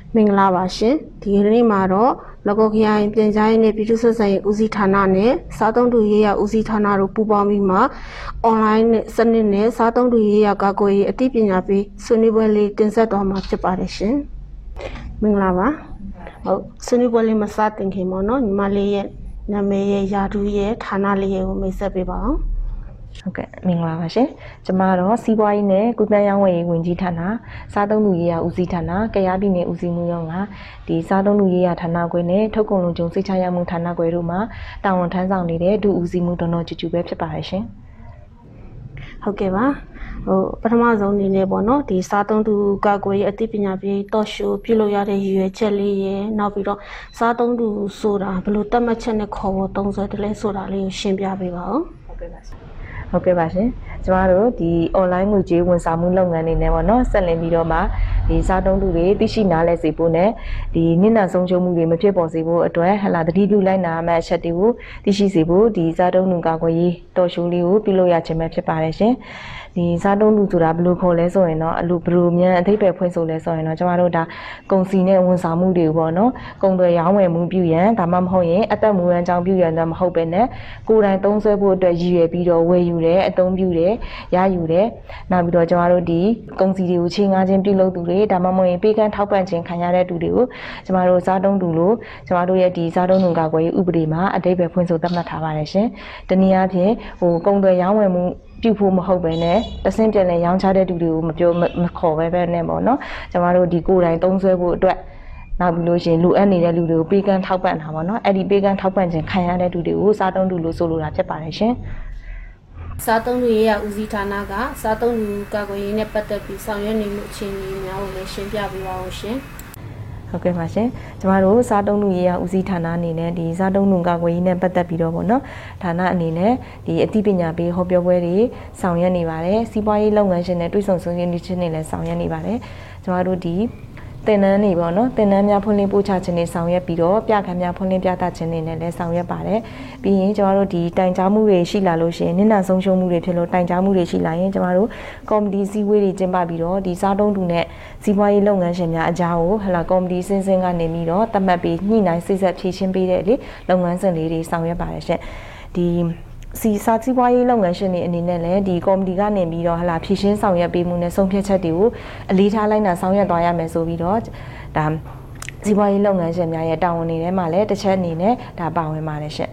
မင်္ဂလာပါရှင်ဒီနေ့မှာတော့လကော်ခရိုင်ပြန်ကြားရေးနဲ့ပြည်သူ့ဆက်ဆံရေးဦးစီးဌာနနဲ့စားသုံးသူရေးရာဦးစီးဌာနတို့ပူးပေါင်းပြီးမှအွန်လိုင်းနဲ့စနစ်နဲ့စားသုံးသူရေးရာကာကွယ်ရေးအသိပညာပေးဆွေးနွေးပွဲလေးတင်ဆက်သွားမှာဖြစ်ပါတယ်ရှင်မင်္ဂလာပါဟုတ်ဆွေးနွေးပွဲလေးမစတင်ခင်ပေါ့နော်ညီမလေးရဲ့နာမည်ရဲ့ယာထူးရဲ့ဌာနလေးကိုမိတ်ဆက်ပေးပါအောင်ဟုတ်ကဲ့မင်္ဂလာပါရှင်ကျမတော့စီးပွားရေးနဲ့ကုသရေးဝန်ကြီးဝန်ကြီးဌာနစားသုံးသူရေးရာဦးစီးဌာနကယားပြည်နယ်ဦးစီးမှုရုံးကဒီစားသုံးသူရေးရာဌာနခွဲနဲ့ထုတ်ကုန်လုံးကျုံစိတ်ချရမှုဌာနခွဲတို့မှာတာဝန်ထမ်းဆောင်နေတဲ့ဒုဦးစီးမှုတော်တော်ကျူပဲဖြစ်ပါတယ်ရှင်ဟုတ်ကဲ့ပါပထမဆုံးအနေနဲ့ပေါ့နော်ဒီစားသုံးသူကာကွယ်ရေးအသိပညာပေးတော့ရှိုးပြုလုပ်ရတဲ့ရည်ရွယ်ချက်လေးရယ်နောက်ပြီးတော့စားသုံးသူဆိုတာဘယ်လိုသတ်မှတ်ချက်နဲ့ခေါ်ဖို့သုံးစွဲတယ်လဲဆိုတာလေးကိုရှင်းပြပေးပါဦးဟုတ်ကဲ့ပါရှင်ကျမတို့ဒီ online ငွေကြေးဝန်ဆောင်မှုလုပ်ငန်းတွေနဲ့ပေါ့နော်ဆက်လင်းပြီးတော့မှဒီစားသုံးသူတွေသိရှိနားလည်စေဖို့နဲ့ဒီနစ်နာဆုံးရှုံးမှုတွေမဖြစ်ပေါ်စေဖို့အတွက်ဟလာတတိပြုလိုက်နာမယ့်အချက်တွေကိုသိရှိစေဖို့ဒီစားသုံးသူကာကွယ်ရေးတော်ရှိုးလေးကိုပြုလုပ်ရခြင်းပဲဖြစ်ပါတယ်ရှင်ဒီစားသုံးသူဆိုတာဘယ်လိုခေါ်လဲဆိုရင်တော့ဘယ်လိုမြန်အထိပ္ပယ်ဖွင့်ဆိုလဲဆိုရင်တော့ကျမတို့ဒါကုန်စည်နဲ့ဝန်ဆောင်မှုတွေပေါ့နော်ကုန်သွယ်ရောင်းဝယ်မှုပြုရန်ဒါမှမဟုတ်ရင်အသက်မွေးဝမ်းကြောင်းပြုရန်တော့မဟုတ်ပဲနဲ့ကိုယ်တိုင်သုံးစွဲဖို့အတွက်ရည်ရွယ်ပြီးတော့ဝယ်ယူတယ်အသုံးပြုတယ်ရယူတယ်နောက်ပြီးတော့ကျမတို့ဒီကုန်စည်တွေကိုချင်းငါးချင်းပြုလုပ်သူတွေဒါမှမဟုတ်ရင်ပေးကမ်းထောက်ပံ့ခြင်းခံရတဲ့သူတွေကိုကျမတို့စားသုံးသူလို့ကျမတို့ရဲ့ဒီစားသုံးသူကာကွယ်ရေးဥပဒေမှာအထိပ္ပယ်ဖွင့်ဆိုသတ်မှတ်ထားပါတယ်ရှင်တနည်းအားဖြင့်ကုန်သွယ်ရောင်းဝယ်မှုပြုဖို့မဟုတ်ပဲနဲ့တဆင့်ပြန်လဲရောင်းချတဲ့သူတွေကိုမခေါ်ပဲနဲ့ပေါ့နော်ကျမတို့ဒီကိုယ်တိုင်သုံးစွဲဖို့အတွက်နောက်ပြီးလို့ရှိရင်လူအပ်နေတဲ့လူတွေကိုပေးကမ်းထောက်ပံ့တာပေါ့နော်အဲ့ဒီပေးကမ်းထောက်ပံ့ခြင်းခံရတဲ့သူတွေကိုစားသုံးသူလို့ဆိုလိုတာဖြစ်ပါတယ်ရှင်စားသုံးသူရေးရာဦးစီးဌာနကစားသုံးသူကာကွယ်ရေးနဲ့ပတ်သက်ပြီးဆောင်ရွက်နေမှုအခြေအနေများကိုလည်းရှင်းပြပေးပါဦးရှင်ဟုတ်ကဲ့ပါရှင်ကျမတို့စားသုံးသူရေးရာဦးစီးဌာနအနေနဲ့ဒီစားသုံးသူကာကွယ်ရေးနဲ့ပတ်သက်ပြီးတော့ပေါ့နော်ဌာနအနေနဲ့ဒီအသိပညာပေးဟောပြောပွဲတွေဆောင်ရွက်နေပါတယ်စီးပွားရေးလုပ်ငန်းရှင်တွေတွဲဆုံဆွေးနွေးခြင်းတွေလည်းဆောင်ရွက်နေပါတယ်ကျမတို့ဒီသင်တန်းတွေပေါ့နော်သင်တန်းများဖွင့်လှစ်ပို့ချခြင်းတွေဆောင်ရွက်ပြီးတော့ပြခန်းများဖွင့်လှစ်ပြသခြင်းတွေနဲ့လည်းဆောင်ရွက်ပါတယ်ပြီးရင်ကျမတို့ဒီတိုင်ကြားမှုတွေရှိလာလို့ရှိရင်နစ်နာဆုံးရှုံးမှုတွေဖြစ်လို့တိုင်ကြားမှုတွေရှိလာရင်ကျမတို့ကော်မတီစည်းဝေးတွေကျင်းပပြီးတော့ဒီစားသုံးသူနဲ့စီးပွားရေးလုပ်ငန်းရှင်များအကြားကိုကော်မတီစင်းကနေပြီးတော့သတ်မှတ်ပြီးညှိနှိုင်းစိတ်ဆက်ဖြည့်ရှင်းပေးတဲ့လေလုပ်ငန်းစဉ်လေးတွေဆောင်ရွက်ပါတယ်ရှင်ဒီစားစီးပွားရေးလုပ်ငန်းရှင်တွေအနေနဲ့လည်းဒီကော်မတီကနေပြီးတော့ဖြည့်ရှင်းဆောင်ရွက်ပေးမှုနဲ့ဆုံးဖြတ်ချက်တွေကိုအလေးထားလိုက်နာဆောင်ရွက်သွားရမယ်ဆိုပြီးတော့ဒါစီးပွားရေးလုပ်ငန်းရှင်များရဲ့တာဝန်တွေထဲမှာလည်းတစ်ချက်အနေနဲ့ဒါပါဝင်ပါတယ်ရှင့်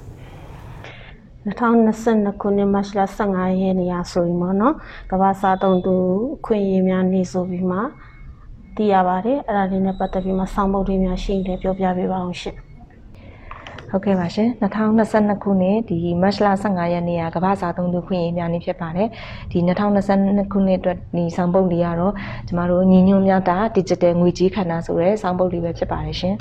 2022ခုနှစ်မတ်လ15ရက်နေ့ဆိုရင်ပေါ့နော်ကမ္ဘာစားသုံးသူအခွင့်အရေးများနေ့ဆိုပြီးမှသိရပါတယ်အဲ့ဒါလေးနဲ့ပတ်သက်ပြီးမှစောင့်ပုဒ်တွေများရှိတယ်ပြောပြပေးပါအောင်ရှင့်ဟုတ်ကဲ့ပါရှင်2022ခုနှစ်ဒီမတ်လ15ရက်နေ့ကကမ္ဘာစားသုံးသူခွင့်ရေးများနေ့ဖြစ်ပါတယ်ဒီ2022ခုနှစ်အတွက်ဒီစောင့်ပုဒ်တွေကတော့ကျမတို့ညီညွတ်များတာ digital ငွေကြေးခန္ဓာဆိုတဲ့စောင့်ပုဒ်တွေပဲဖြစ်ပါတယ်ရှင်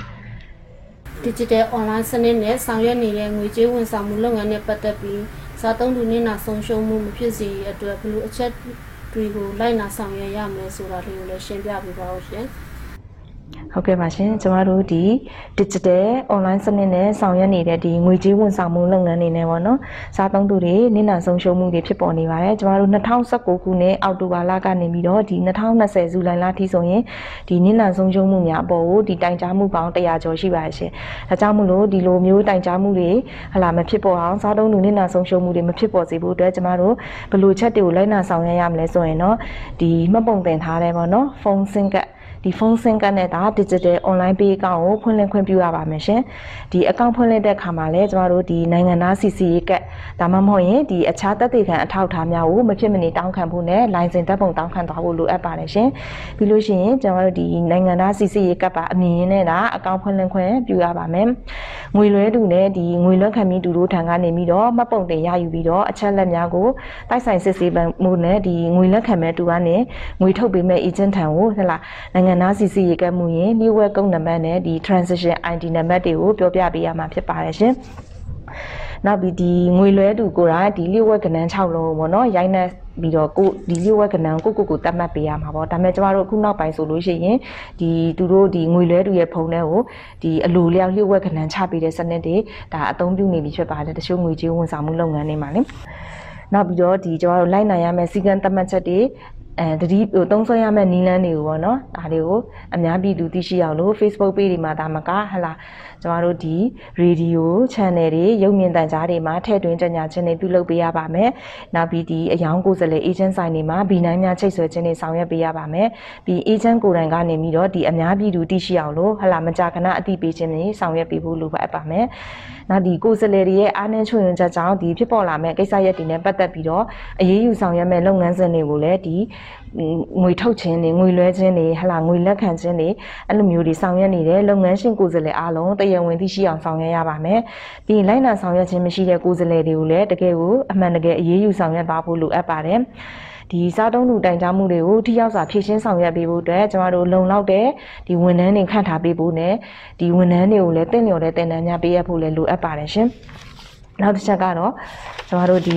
digital online စနစ်နဲ့ဆောင်ရွက်နေတဲ့ငွေကြေးဝန်ဆောင်မှုလုပ်ငန်းနဲ့ပတ်သက်ပြီးစားသုံးသူနစ်နာဆုံးရှုံးမှုမဖြစ်စေရတဲ့အတွက်ဘယ်လိုအချက်တွေကိုလိုက်နာဆောင်ရွက်ရမလဲဆိုတာလေးကိုလည်းရှင်းပြပေးပါဦးရှင်ဟုတ်ကဲ့ပါရှင်ကျမတို့ဒီ digital online စနစ်နဲ့ဆောင်ရွက်နေတဲ့ဒီငွေကြေးဝန်ဆောင်မှုလုပ်ငန်းတွေနဲ့ပေါ့နော်စားသုံးသူတွေနစ်နာဆုံးရှုံးမှုတွေဖြစ်ပေါ်နေပါတယ်ကျမတို့2019ခုနှစ်အောက်တိုဘာလကနေပြီးတော့ဒီ2020ဇူလိုင်လထိဆိုရင်ဒီနစ်နာဆုံးရှုံးမှုများအပေါ်ကိုဒီတိုင်ကြားမှုပေါင်း100ကျော်ရှိပါတယ်ရှင်ဒါကြောင့်မို့လို့ဒီလိုမျိုးတိုင်ကြားမှုတွေမဖြစ်ပေါ်အောင်စားသုံးသူနစ်နာဆုံးရှုံးမှုတွေမဖြစ်ပေါ်စေဖို့အတွက်ကျမတို့ဘယ်လိုချက်တွေကိုလိုက်နာဆောင်ရွက်ရမလဲဆိုရင်တော့ဒီမှတ်ပုံတင်ထားတယ်ပေါ့နော်ဖုန်းဆင်းကတ်ဒီဖုန်းဆင်းကတ်နဲ့ဒါ digital online pay account ကိုဖွင့်လှစ်ခွင့်ပြုရပါမယ်ရှင်ဒီ account ဖွင့်လှစ်တဲ့အခါမှာလည်းကျမတို့ဒီနိုင်ငံသား CCA ကတ်ဒါမှမဟုတ်ရင်ဒီအခြားသက်သေခံအထောက်အထားများကိုမဖြစ်မနေတောင်းခံဖို့နဲ့ license ဓာတ်ပုံတောင်းခံသွားဖို့လိုအပ်ပါတယ်ရှင်ပြီးလို့ရှိရင်ကျမတို့ဒီနိုင်ငံသား CCA ကတ်ပါအမြင်ရင်းနဲ့ဒါ account ဖွင့်လှစ်ခွင့်ပြုရပါမယ်ငွေလွှဲသူနဲ့ဒီငွေလွှဲခံပြီးသူတို့ထံကနေပြီးတော့မှတ်ပုံတင်ရယူပြီးတော့အချက်လက်များကိုတိုက်ဆိုင်စစ်ဆေးမှုနဲ့ဒီငွေလက်ခံမဲ့သူကနေငွေထုတ်ပေးမဲ့ agent ထံကိုနိုင်ငံသားစီစီရေကမှုရင်လျှို့ဝှက်ကုန်းနံပါတ်နဲ့ဒီ transaction ID နံပါတ်တွေကိုပြောပြပေးရမှာဖြစ်ပါတယ်ရှင်နောက်ပြီးဒီငွေလွှဲသူကိုယ်တိုင်ဒီလျှို့ဝှက်ကဏ္ဍ6လုံးပေါ့နော်ရိုင်းနှက်ပြီးတော့ကိုဒီလျှို့ဝှက်ကဏ္ဍကိုတတ်မှတ်ပေးရမှာပေါ့ဒါပေမဲ့ကျမတို့အခုနောက်ပိုင်းဆိုလို့ရှိရင်ဒီသူတို့ဒီငွေလွှဲသူရဲ့ဖုန်းထဲကိုဒီအလိုလျောက်လျှို့ဝှက်ကဏ္ဍချပေးတဲ့စနစ်တွေဒါအသုံးပြုနေပြီဖြစ်ပါတယ်တချို့ငွေကြေးဝန်ဆောင်မှုလုပ်ငန်းတွေမှာလေနောက်ပြီးတော့ဒီကျမတို့လိုက်နိုင်ရမယ့်စီကံသတ်မှတ်ချက်တွေတတိသုံးဆွဲရမယ့်နီလန်းတွေကိုပေါ့နော်ဒါတွေကိုအများပြည်သူသိရှိအောင်လို့ Facebook page တွေမှာဒါမှကဟလာကျမတို့ဒီ radio channel တွေရုပ်မြင်သံကြားတွေမှာထည့်သွင်းကြေညာခြင်းတွေပြုလုပ်ပေးရပါမယ်နောက်ပြီးဒီအယောင်ကိုယ်စားလှယ် agent ဆိုင်တွေမှာဘီနိုင်များချိတ်ဆွဲခြင်းတွေဆောင်ရွက်ပေးရပါမယ်ပြီး agent ကိုယ်တိုင်ကနေပြီးတော့ဒီအများပြည်သူသိရှိအောင်လို့ဟလာမကြာခဏအသိပေးခြင်းတွေဆောင်ရွက်ပေးဖို့လိုပါအပ်ပါမယ်နောက်ဒီကိုယ်စားလှယ်တွေရဲ့အားနည်းချွတ်ယွင်းချက်ကြောင့်ဒီဖြစ်ပေါ်လာမဲ့ကိစ္စရပ်တွေနဲ့ပတ်သက်ပြီးတော့အရေးယူဆောင်ရွက်မဲ့လုပ်ငန်းစဉ်တွေကိုလည်းဒီငွေထုတ်ခြင်းတွေငွေလွှဲခြင်းတွေဟလာငွေလက်ခံခြင်းတွေအဲ့လိုမျိုးတွေဆောင်ရွက်နေတဲ့လုပ်ငန်းရှင်ကိုယ်စားလှယ်အားလုံးတရားဝင်သိရှိအောင်ဆောင်ရွက်ရပါမယ်ပြီးလိုက်နာဆောင်ရွက်ခြင်းမရှိတဲ့ကိုယ်စားလှယ်တွေကိုလည်းတကယ်ကိုအမှန်တကယ်အရေးယူဆောင်ရွက်ပါဖို့လိုအပ်ပါတယ်ဒီစားသုံးသူတိုင်ကြားမှုတွေကိုထိရောက်စွာဖြည့်ရှင်းဆောင်ရွက်ပေးဖို့အတွက်ကျမတို့လုံလောက်တဲ့ဒီဝန်ထမ်းတွေခန့်ထားပေးဖို့နဲ့ဒီဝန်ထမ်းတွေကိုလည်းတင့်လျော်တဲ့တင်နန်းများပေးရဖို့လည်းလိုအပ်ပါတယ်ရှင်နောက်တစ်ချက်ကတော့ကျမတို့ဒီ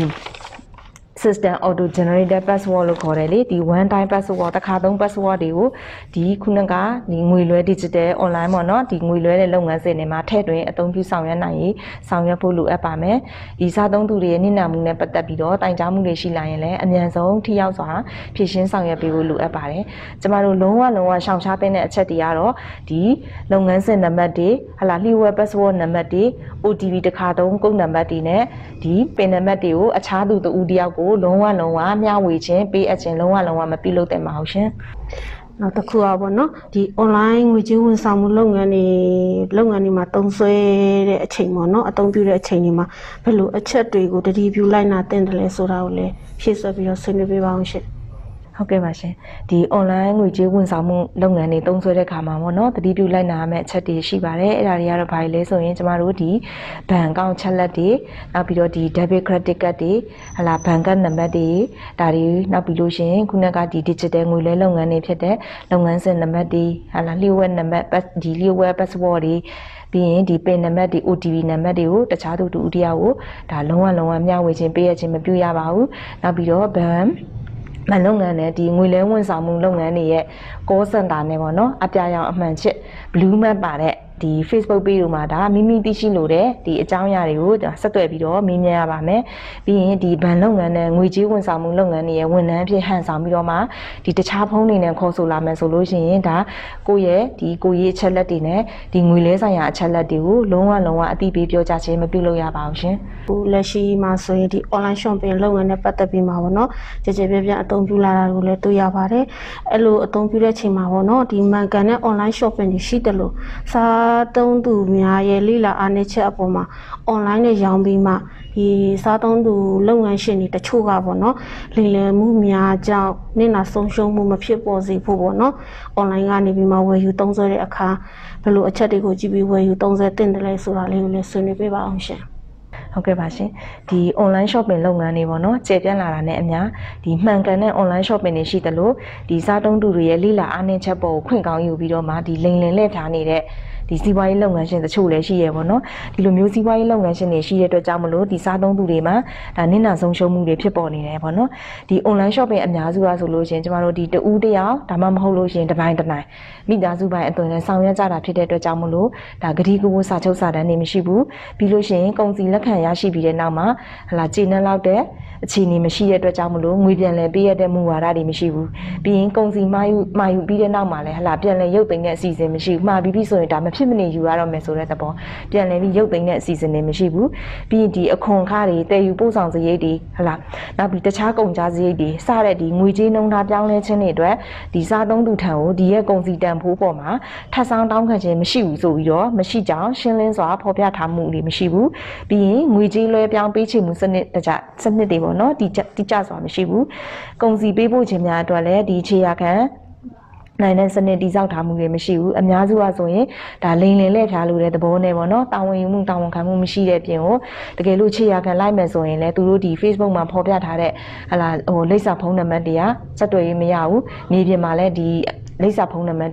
system auto generated password လို့ခေါ်တယ်လေဒီ one time password တစ်ခါသုံး password တွေကိုဒီခုနကဒီငွေလွှဲ digital online ပေါ့နော်ဒီငွေလွှဲတဲ့လုပ်ငန်းစဉ်တွေမှာထည့်သွင်းအသုံးပြုဆောင်ရွက်နိုင်ရေးဆောင်ရွက်ဖို့လိုအပ်ပါမယ်ဒီစားသုံးသူတွေရဲ့နစ်နာမှုနဲ့ပတ်သက်ပြီးတော့တိုင်ကြားမှုတွေရှိလာရင်လည်းအမြန်ဆုံးထိရောက်စွာဖြည့်ရှင်းဆောင်ရွက်ပေးဖို့လိုအပ်ပါတယ်ကျမတို့လုံးဝရှောင်ရှားတဲ့အချက်တွေကတော့ဒီလုပ်ငန်းစဉ်နံပါတ်တွေဟလာလျှို့ဝှက် password နံပါတ်တွေ OTP တစ်ခါသုံးကုတ်နံပါတ်တွေနဲ့ဒီ pin နံပါတ်တွေကိုအခြားသူတဦးတယောက်ကိုလုံးဝမျှဝေခြင်းပေးအပ်ခြင်းလုံးဝမပြုလုပ်သင့်ပါဘူးရှင်နောက်တစ်ခုอ่ะပေါ့နော်ဒီ online ငွေကြေးဝန်ဆောင်မှုလုပ်ငန်းတွေမှာတုံးဆွဲတဲ့အချိန်ပေါ့နော်အသုံးပြုတဲ့အချိန်တွေမှာဘယ်လိုအချက်တွေကိုတတိပြုလိုက်နာသင့်တယ်လဲဆိုတာကိုလည်းဖြည့်ဆွက်ပြီးတော့ဆွေးနွေးပေးပါအောင်ရှင်ဟုတ်ကဲ့ပါရှင်ဒီ online ငွေကြေးဝန်ဆောင်မှုလုပ်ငန်းတွေတုံးဆွဲတဲ့ခါမှာပေါ့နော်တတိပြုလိုက်နာရမယ့်အချက်တွေရှိပါတယ်အဲ့ဒါတွေကတော့ဘာလဲဆိုရင်ကျမတို့ဒီဘဏ်အကောင့်ချက်လက်တွေနောက်ပြီးတော့ဒီ debit credit card တွေဟလာဘဏ်ကတ်နံပါတ်တွေဒါတွေနောက်ပြီးလို့ရှိရင်ခုနကဒီ digital ငွေလဲလုပ်ငန်းတွေဖြစ်တဲ့လုပ်ငန်းစဉ်နံပါတ်တွေဟလာလျှို့ဝှက်နံပါတ်ဒီလျှို့ဝှက် password တွေပြီးရင်ဒီ pin နံပါတ်တွေ OTP နံပါတ်တွေကိုတခြားသူတူတယောက်ကိုဒါလုံးဝမျှဝေခြင်းပေးရခြင်းမပြုရပါဘူးနောက်ပြီးတော့ဘဏ်လုပ်ငန်းနဲ့ဒီငွေလဲဝန်ဆောင်မှုလုပ်ငန်းတွေရဲ့ call center နဲ့ပေါ့နော်အပြာရောင်အမှန်ချစ် blue map ပါတဲ့ဒီ Facebook page တို့မှာဒါမိမိသိရှိလို့တဲ့ဒီအကြောင်းအရာတွေကိုဆက်သွယ်ပြီးတော့မေးမြန်းရပါမယ်ပြီးရင်ဒီဘဏ်လုပ်ငန်းနဲ့ငွေကြေးဝန်ဆောင်မှုလုပ်ငန်းတွေရဲ့ဝန်ထမ်းဖြစ်ဟန်ဆောင်ပြီးတော့မှဒီတခြားဖုန်းတွေနဲ့ခေါ်ဆိုလာမယ်ဆိုလို့ရှိရင်ဒါကိုယ့်ရဲ့အချက်လက်တွေနဲ့ဒီငွေလဲဆိုင်ရာအချက်လက်တွေကိုလုံးဝအသိပေးပြောကြားခြင်းမပြုလုပ်ရပါဘူးရှင်ဟိုလက်ရှိမှာဆိုရင်ဒီ online shopping လုပ်ငန်းနဲ့ပတ်သက်ပြီးမှာပေါ့နော်ကြည်ပြအသုံးပြုလာတာကိုလည်းတွေ့ရပါတယ်အဲ့လိုအသုံးပြုတဲ့ချိန်မှာပေါ့နော်ဒီမှန်ကန်တဲ့ online shopping တွေရှိတယ်လို့စားသုံးသူများရဲ့လိလာအားနည်းချက်အပေါ်မှာ online နဲ့ရောင်းပြီးမှဒီစားသုံးသူလုပ်ငန်းရှင်တွေတချို့ကပေါ့နော်လိမ်လည်မှုများကြောင့်နစ်နာဆုံးရှုံးမှုမဖြစ်ပေါ်စေဖို့ပေါ့နော် online ကနေပြီးမှဝယ်ယူသုံးစွဲတဲ့အခါဘယ်လိုအချက်တွေကိုကြည့်ပြီးဝယ်ယူသုံးစွဲသင့်တယ်လဲဆိုတာလေးကိုလည်းဆွေးနွေးပေးပါအောင်ရှင်ဟုတ်ကဲ့ပါရှင်ဒီ online shopping လုပ်ငန်းတွေပေါ့နော်ကျေပြန့်လာတာနဲ့အများဒီမှန်ကန်တဲ့ online shopping တွေရှိသလိုဒီစားသုံးသူတွေရဲ့လိလာအားနည်းချက်ပေါ်ကိုခွင့်ကောင်းယူပြီးတော့မှဒီလိမ်လည်လက်ထားနေတဲ့ဒီစီးပွားရေးလုပ်ငန်းရှင်တချို့လည်းရှိရပေါ့နော်ဒီလိုမျိုးစီးပွားရေးလုပ်ငန်းရှင်တွေရှိတဲ့အတွက်ကြောင့်မလို့ဒီစားသုံးသူတွေမှာဒါနစ်နာဆုံးရှုံးမှုတွေဖြစ်ပေါ်နေတယ်ပေါ့နော်ဒီ online shopping အများစုကဆိုလို့ရှိရင်ကျမတို့ဒီတဦးတယောက်ဒါမှမဟုတ်လို့ရှိရင်တစ်ပိုင်းတစ်နိုင်မိသားစုပိုင်းအသွင်နဲ့ဆောင်ရွက်ကြတာဖြစ်တဲ့အတွက်ကြောင့်မလို့ဒါဂတိကဝတ်စာချုပ်စာတမ်းတွေမရှိဘူးပြီးလို့ရှိရင်ကုန်စည်လက်ခံရရှိပြီးတဲ့နောက်မှာဟလာကျေနပ်လောက်တဲ့အခြေအနေမရှိတဲ့အတွက်ကြောင့်မလို့ငွေပြန်လည်ပေးရတဲ့မူဝါဒတွေမရှိဘူးပြီးရင်ကုန်စည်မှာယူပြီးတဲ့နောက်မှာလည်းဟလာပြန်လည်ရုပ်သိမ်းတဲ့အစီအစဉ်မရှိဘူးမှာပြီးဆိုရင်ဒါမဖြစ်မနေယူရတော့မယ်ဆိုတဲ့သဘောပြန်လည်ပြီးရုပ်သိမ်းတဲ့အစီအစဉ်တွေမရှိဘူးပြီးရင်ဒီအခွန်ခါတွေတည်ယူပို့ဆောင်စရိတ်တွေဟလာနောက်ပြီးတခြားကုန်ကျစရိတ်တွေစတဲ့ဒီငွေကြေးနှုန်းထားပြောင်းလဲခြင်းတွေအတွက်ဒီစားသုံးသူထံကိုဒီရဲ့ကုန်စည်တန်ဖိုးပေါ်မှာထပ်ဆောင်တောင်းခံခြင်းမရှိဘူးဆိုပြီးတော့မရှိကြောင်းရှင်းလင်းစွာဖော်ပြထားမှုတွေမရှိဘူးပြီးရင်ငွေကြေးလွှဲပြောင်းပေးချေမှုစနစ်တွေပေါ့နော်တိကျစွာမရှိဘူးကုန်စည်ပေးပို့ခြင်းများအတွက်လည်းဒီခြေရာခံနိုင်တဲ့စနစ်တိစောက်ထားမှုတွေမရှိဘူးအများစုကဆိုရင်ဒါလိမ်လည်လက်ဖြားလို့တဲ့သဘောနဲ့ပေါ့နော်တာဝန်ယူမှုတာဝန်ခံမှုမရှိတဲ့ပြင်ကိုတကယ်လို့ခြေရာခံလိုက်မယ်ဆိုရင်လည်းသူတို့ဒီ Facebook မှာဖော်ပြထားတဲ့လိပ်စာဖုန်းနံပါတ်တွေကစက်တွေ့ရေးမရဘူးမြေပြင်မှာလည်းဒီလိပ်စာဖုန်းနံပါတ်တွေက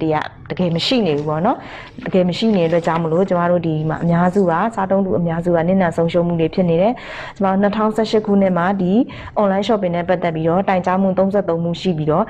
တကယ်မရှိနေဘူးပေါ့နော်တကယ်မရှိနေတဲ့အတွက်ကြောင့်မလို့ကျမတို့ဒီမှာအများစုကစားတုံးသူအများစုကနစ်နာဆုံးရှုံးမှုတွေဖြစ်နေတယ်ကျမတို့2018ခုနှစ်မှာဒီ online shopping နဲ့ပတ်သက်ပြီးတော့တိုင်ကြားမှု33မှုရှိပြီးတော့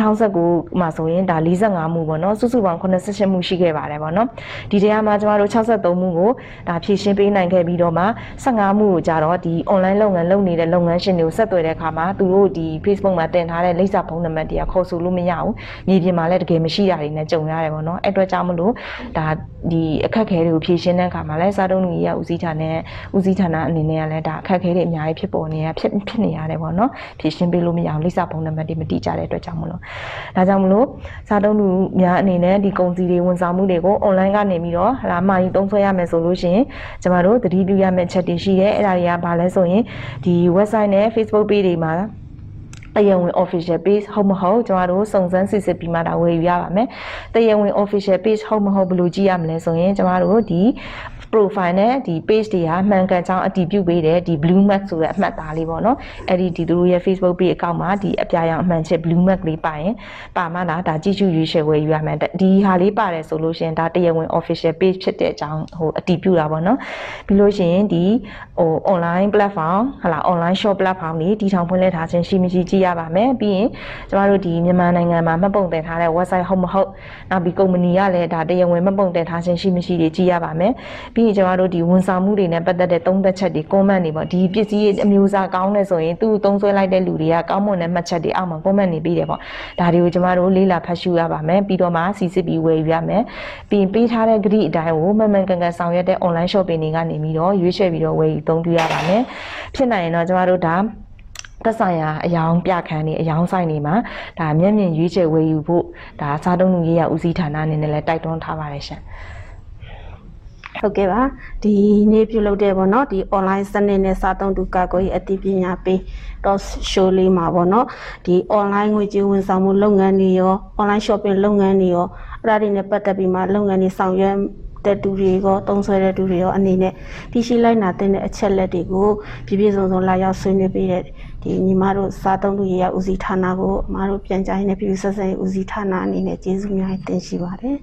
2019မှာဆိုရင်ဒါ45မှုပေါ့နော်စုစုပေါင်း88မှုရှိခဲ့ပါတယ်ပေါ့နော်ဒီတရားမှာကျမတို့63မှုကိုဒါဖြည့်ရှင်းပေးနိုင်ခဲ့ပြီးတော့မှ15မှုကိုကြတော့ဒီ online လုပ်ငန်းလုပ်နေတဲ့လုပ်ငန်းရှင်တွေကိုဆက်သွယ်တဲ့အခါမှာသူတို့ဒီ Facebook မှာတင်ထားတဲ့လိပ်စာဖုန်းနံပါတ်တွေကခေါ်ဆိုလို့မရဘူးမြေပြင်မှာလည်းတကယ်မရှိတာတွေနဲ့ကြုံရတယ်ပေါ့နော်အဲ့အတွက်ကြောင့်မလို့ဒါဒီအခက်အခဲတွေကိုဖြည့်ရှင်းတဲ့အခါမှာလည်းစားတုံးလူကြီးရဲ့ဦးစီးဌာနအနေနဲ့ကလည်းဒါအခက်အခဲတွေအများကြီးဖြစ်ပေါ်နေတာဖြစ်နေရတယ်ပေါ့နော်ဖြည့်ရှင်းပေးလို့မရအောင်လိပ်စာဖုန်းနံပါတ်တွေမတိကျတဲ့အတွက်ကြောင့်မလို့ဒါကြောင့်မလို့စားတုံးလူများအနေနဲ့ဒီကုန်စည်တွေဝန်ဆောင်မှုတွေကို online ကနေပြီးတော့ဟာမှာကြီးသုံးစွဲရမယ်ဆိုလို့ရှိရင်ကျမတို့သတိပြုရမယ့်ချက်တွေရှိတယ်အဲ့ဒါတွေကဘာလဲဆိုရင်ဒီ website နဲ့ Facebook page တွေမှာတရားဝင် official page ဟုတ်မဟုတ်ကျမတို့စုံစမ်းစစ်ဆေးပြီးမှဒါဝယ်ယူရပါမယ်တရားဝင် official page ဟုတ်မဟုတ်ဘယ်လိုကြည့်ရမလဲဆိုရင်ကျမတို့ဒီ profile နဲ့ဒီ page တွေကမှန်ကန်ကြောင်းအတည်ပြုပေးတယ်ဒီ blue mark ဆိုတဲ့အမှတ်သားလေးပေါ့နော်အဲ့ဒီသူတို့ရဲ့ Facebook page account မှာဒီအပြာရောင်အမှန်ချက် blue mark လေးပါရင်ပါမှလားဒါကြည့်ရှုရွေးချယ်ဝယ်ယူရမယ်ဒီဟာလေးပါတယ်ဆိုလို့ရှိရင်ဒါတရားဝင် official page ဖြစ်တဲ့အကြောင်းအတည်ပြုတာပေါ့နော်ပြီးလို့ရှိရင်ဒီonline platform ဟလာ online shop platform တွေတည်ထောင်ဖွင့်လှစ်ထားခြင်းရှိမရှိကြည့်ရပါမယ်ပြီးရင်ကျမတို့ဒီမြန်မာနိုင်ငံမှာမှတ်ပုံတင်ထားတဲ့ website ဟုတ်မဟုတ်နောက်ပြီးကုမ္ပဏီကလည်းဒါတရားဝင်မှတ်ပုံတင်ထားခြင်းရှိမရှိတွေကြည့်ရပါမယ်ပြီးရင်ကျမတို့ဒီဝန်ဆောင်မှုတွေနဲ့ပတ်သက်တဲ့သုံးသက်ချက်တွေ comment တွေပေါ့ဒီပစ္စည်းအမျိုးအစားကောင်းနေဆိုရင်သူ့သုံးစွဲလိုက်တဲ့လူတွေကကောင်းမွန်တဲ့မှတ်ချက်တွေအောက်မှာ comment နေပြီးတယ်ပေါ့ဒါတွေကိုကျမတို့လေးလာဖတ်ရှုရပါမယ်ပြီးတော့မှစီစစ်ပြီးဝယ်ယူရမယ်ပြီးရင်ပေးထားတဲ့ဂရိအတိုင်းကိုမှန်မှန်ကန်ကန်ဆောင်ရွက်တဲ့ online shopping တွေကနေပြီးတော့ရွေးချယ်ပြီးတော့ဝယ်ယူသုံးပြုရပါမယ်ဖြစ်နိုင်ရင်တော့ကျမတို့ဒါသက်ဆိုင်ရာအယောင်ပြခန်းတွေအယောင်ဆိုင်တွေမှာဒါမျက်မြင်ရွေးချယ်ဝယ်ယူဖို့ဒါစားတုံးလူရေးရဦးစီးဌာနအနေနဲ့လည်းတိုက်တွန်းထားပါတယ်ရှင်ဟုတ်ကဲ့ပါဒီနေ့ပြုလုပ်တဲ့ပေါ့နော်ဒီ online စနစ်နဲ့စားသုံးသူကာကွယ်ရေးအသိပညာပေးတော့ show လေးမှာပေါ့နော်ဒီ online ငွေကြေးဝန်ဆောင်မှုလုပ်ငန်းတွေရော online shopping လုပ်ငန်းတွေရောအဲ့ဒါတွေနဲ့ပတ်သက်ပြီးမှလုပ်ငန်းတွေဆောင်ရွက်တဲ့သူတွေရောတုံးဆွဲတဲ့သူတွေရောအနေနဲ့သိရှိလိုက်နာတဲ့အချက်လက်တွေကိုပြည့်ပြည့်စုံစုံလာရောက်ဆွေးနွေးပေးတဲ့ဒီညီမတို့စားသုံးသူရေးရဦးစီးဌာနကိုအမတို့ပြန်ကြားရေးနဲ့ပြည်သူ့ဆက်ဆံရေးဦးစီးဌာနအနေနဲ့ကျေးဇူးများတင်ရှိပါတယ်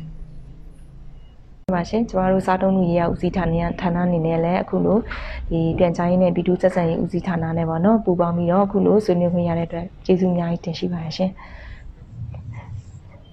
ပါရှင်ကျမတို့စားတုံးလူရေးရဦးစီးဌာနအနေနဲ့လည်းအခုလိုဒီပြန်ကြားရေးနဲ့ပြည်သူ့ဆက်ဆံရေးဦးစီးဌာနနဲ့ပေါ့နော်ပူးပေါင်းပြီးတော့အခုလိုဆွေးနွေးခွင့်ရတဲ့အတွက်ကျေးဇူးအများကြီးတင်ရှိပါတယ်ရှင်။